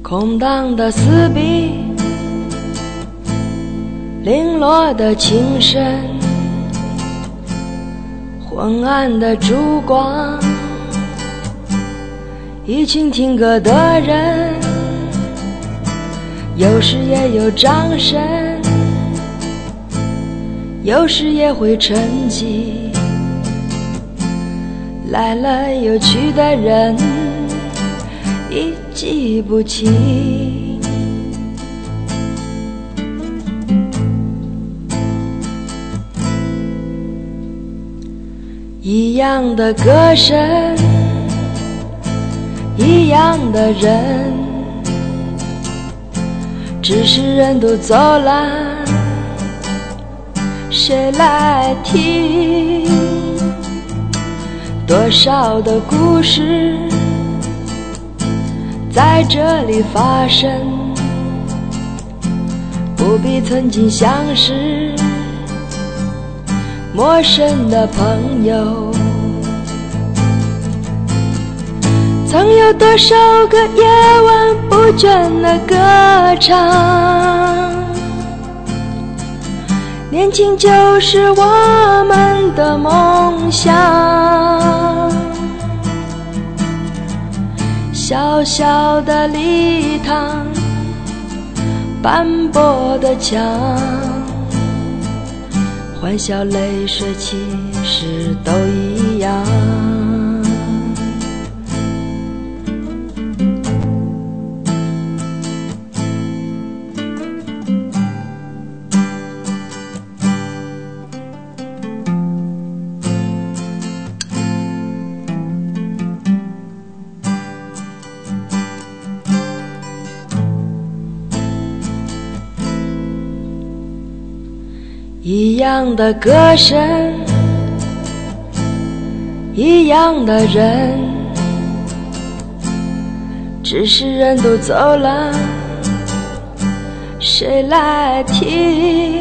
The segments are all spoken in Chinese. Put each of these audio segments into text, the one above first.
空荡的死壁，零落的琴声，昏暗的烛光，一群听歌的人，有时也有掌声，有时也会沉寂，来了又去的人已记不清。一样的歌声，一样的人，只是人都走了，谁来听？多少的故事在这里发生，不必曾经相识，陌生的朋友。曾有多少个夜晚不倦的歌唱，年轻就是我们的梦想。小小的礼堂，斑驳的墙，欢笑泪水其实都一样。一样的歌声，一样的人，只是人都走了，谁来听？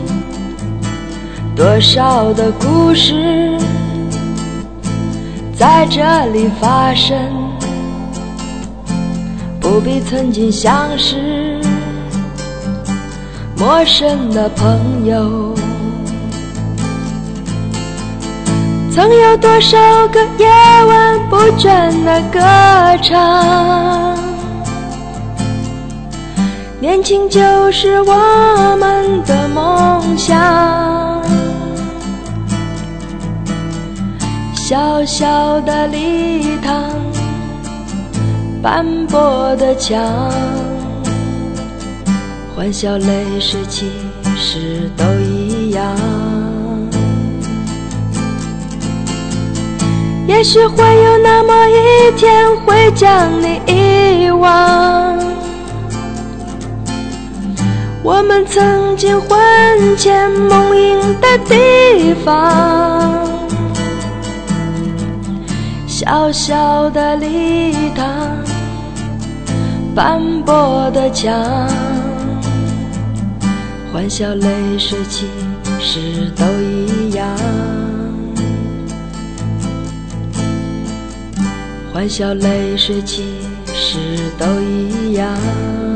多少的故事在这里发生，不必曾经相识，陌生的朋友。曾有多少个夜晚不倦的歌唱，年轻就是我们的梦想。小小的礼堂，斑驳的墙，欢笑泪水其实都一样。也许会有那么一天会将你遗忘，我们曾经魂牵梦萦的地方。小小的礼堂，斑驳的墙，欢笑泪水其实都一样。欢笑泪水其实都一样。